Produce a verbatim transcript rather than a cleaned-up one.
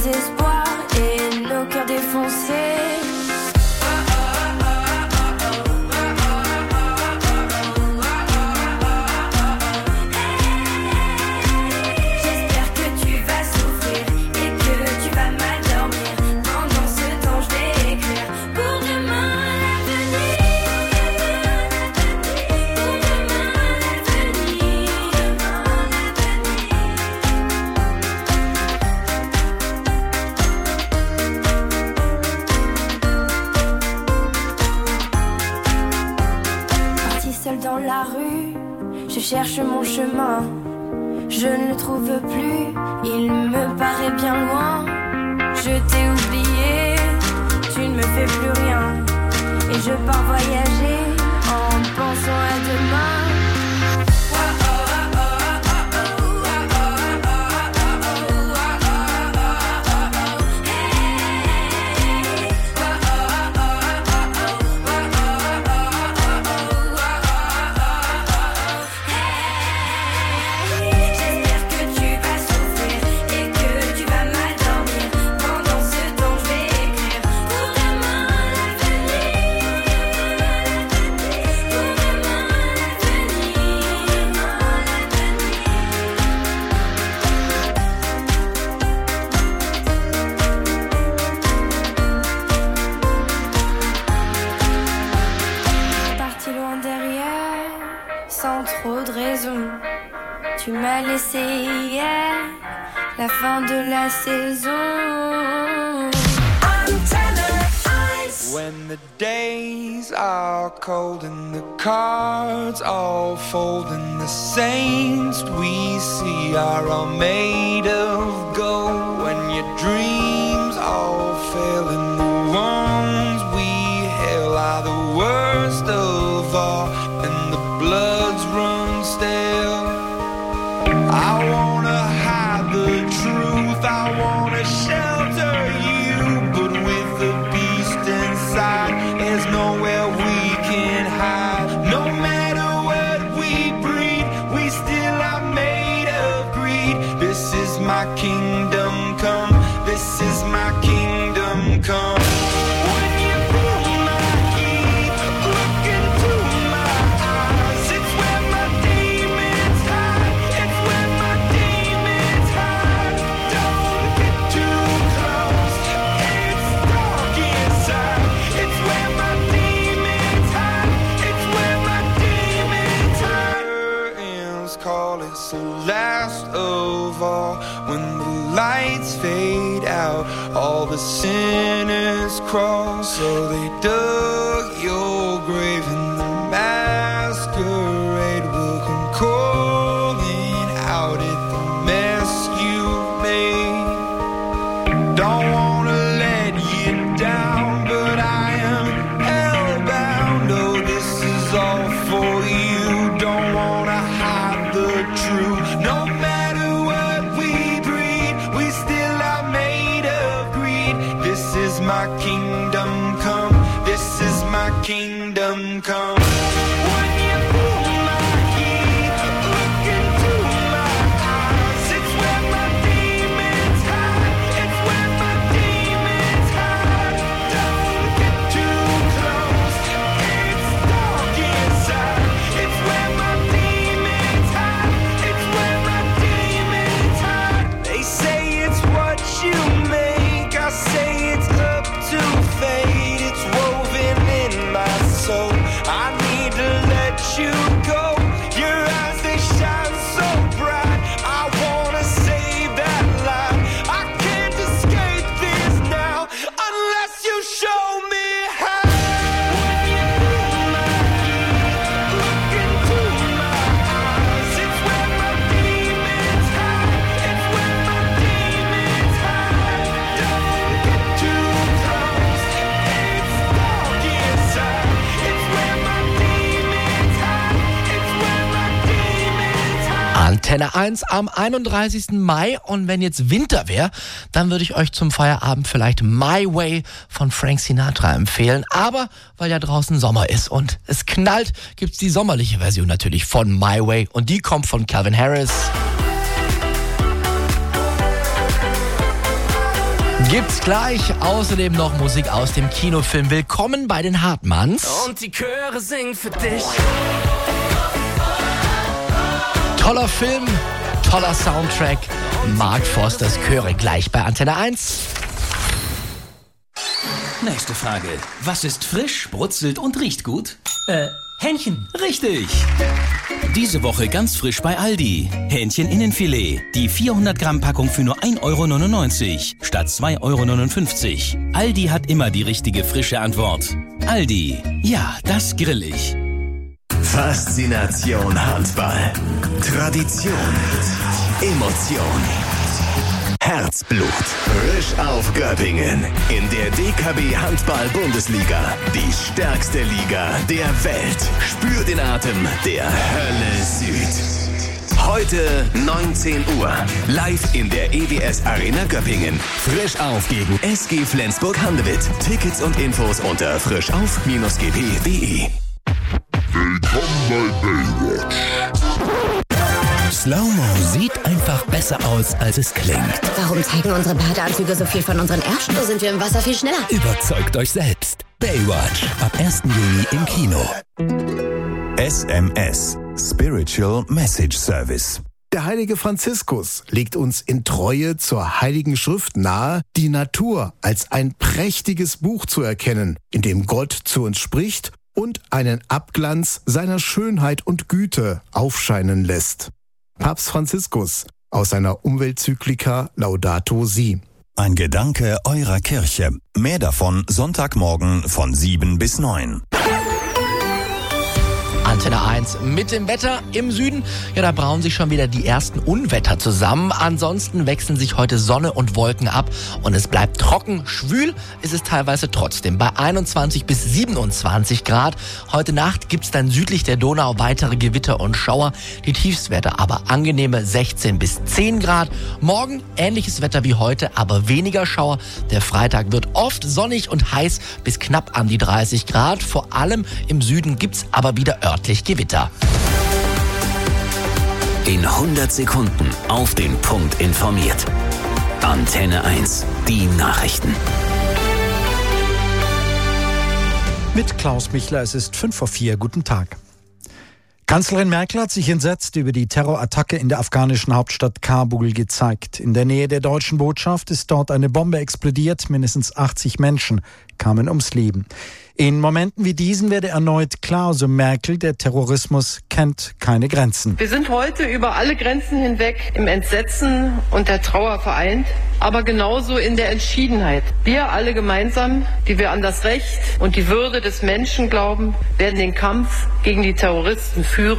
désespoir et nos cœurs défoncés. Dans la rue, je cherche mon chemin, je ne le trouve plus, il me paraît bien loin. Je t'ai oublié, tu ne me fais plus rien, et je pars voyager en pensant à demain. Tu m'as laissé hier, la fin de la saison. When the days are cold and the cards all fold and the saints we see are all made of gold. When your dreams all fail and the ones we hail are the worst of all and the bloods run stale. I wanna hide the truth, I wanna shelter you, but with the beast inside, there's nowhere we can hide. No matter what we breed, we still are made of greed. This is my kingdom come, this is my kingdom come. Last of all, when the lights fade out, all the sinners crawl. So they dug your grave and the masquerade will come calling out at the mess you made. Don't wanna let you down, but I am hellbound. Oh, this is all for you. Don't wanna hide the truth. No matter what we breed, we still are made of greed. This is my kingdom come, this is my kingdom come. Antenne eins am einunddreißigsten Mai, und wenn jetzt Winter wäre, dann würde ich euch zum Feierabend vielleicht My Way von Frank Sinatra empfehlen, aber weil ja draußen Sommer ist und es knallt, gibt's die sommerliche Version natürlich von My Way, und die kommt von Calvin Harris. Gibt's gleich. Außerdem noch Musik aus dem Kinofilm Willkommen bei den Hartmanns. Und die Chöre singen für dich. Toller Film, toller Soundtrack. Mark Forsters Chöre gleich bei Antenne eins. Nächste Frage. Was ist frisch, brutzelt und riecht gut? Äh, Hähnchen. Richtig. Diese Woche ganz frisch bei Aldi. Hähnchen-Innenfilet. Die vierhundert Gramm Packung für nur ein Euro neunundneunzig statt zwei Euro neunundfünfzig. Aldi hat immer die richtige frische Antwort. Aldi. Ja, das grill ich. Faszination Handball. Tradition. Emotion. Herzblut. Frisch auf Göppingen. In der D K B Handball-Bundesliga. Die stärkste Liga der Welt. Spür den Atem der Hölle Süd. Heute neunzehn Uhr. Live in der E W S Arena Göppingen. Frisch auf gegen S G Flensburg-Handewitt. Tickets und Infos unter frischauf G P punkt de. Willkommen bei Baywatch. Slow-Mo sieht einfach besser aus, als es klingt. Warum zeigen unsere Badeanzüge so viel von unseren Ärschen? So sind wir im Wasser viel schneller. Überzeugt euch selbst. Baywatch. Ab ersten Juni im Kino. S M S. Spiritual Message Service. Der heilige Franziskus legt uns in Treue zur Heiligen Schrift nahe, die Natur als ein prächtiges Buch zu erkennen, in dem Gott zu uns spricht und einen Abglanz seiner Schönheit und Güte aufscheinen lässt. Papst Franziskus aus seiner Umweltzyklika Laudato Si. Ein Gedanke eurer Kirche. Mehr davon Sonntagmorgen von sieben bis neun. Antenne eins mit dem Wetter im Süden. Ja, da brauen sich schon wieder die ersten Unwetter zusammen. Ansonsten wechseln sich heute Sonne und Wolken ab und es bleibt trocken. Schwül ist es teilweise trotzdem bei einundzwanzig bis siebenundzwanzig Grad. Heute Nacht gibt's dann südlich der Donau weitere Gewitter und Schauer. Die Tiefstwerte aber angenehme sechzehn bis zehn Grad. Morgen ähnliches Wetter wie heute, aber weniger Schauer. Der Freitag wird oft sonnig und heiß bis knapp an die dreißig Grad. Vor allem im Süden gibt's aber wieder örtlich Gewitter. In hundert Sekunden auf den Punkt informiert. Antenne eins, die Nachrichten. Mit Klaus Michler, es ist fünf vor vier. Guten Tag. Kanzlerin Merkel hat sich entsetzt über die Terrorattacke in der afghanischen Hauptstadt Kabul gezeigt. In der Nähe der deutschen Botschaft ist dort eine Bombe explodiert. Mindestens achtzig Menschen kamen ums Leben. In Momenten wie diesen werde erneut klar, so Merkel, der Terrorismus kennt keine Grenzen. Wir sind heute über alle Grenzen hinweg im Entsetzen und der Trauer vereint, aber genauso in der Entschiedenheit. Wir alle gemeinsam, die wir an das Recht und die Würde des Menschen glauben, werden den Kampf gegen die Terroristen führen.